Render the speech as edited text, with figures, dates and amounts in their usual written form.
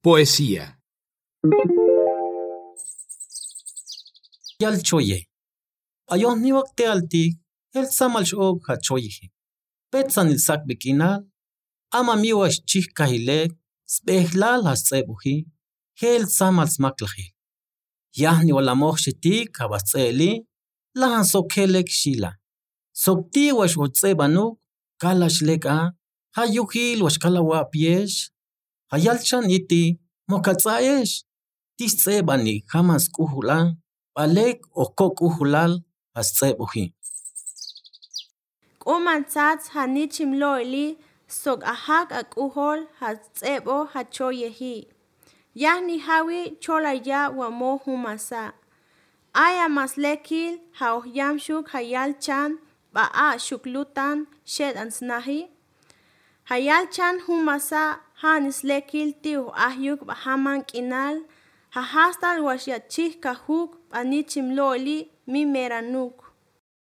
Poesía. Yalchoye. Ayon ni wakte alti, el samal shog hachoye. Petsan il sak bekinal, ama miwash chih kahilek, spehlal hassebuhi, hel samal smaklahi. Yahni wala mocheti kabatseli, lahan sokhelek shila. Sokti wash wotsebanu, kalash leka, hayuhil wash kalawa piesh, hayalchan iti, mokatsaesh, tisebani hamas kuhulan, balek okok uhulal hassebuhi. Umantzatz hanichim loili sok ahak akuhol hatsebo hachoyehi. Yahni hawi cholaya wamo humasa. Aya maslekil haohyamshuk hayalchan ba'a shuklutan shed ansnahi. Hayalchan humasa hanislekil tiu ahyuk bahaman kinal hahastal washyachih kahuk anichim loili mi meranuk.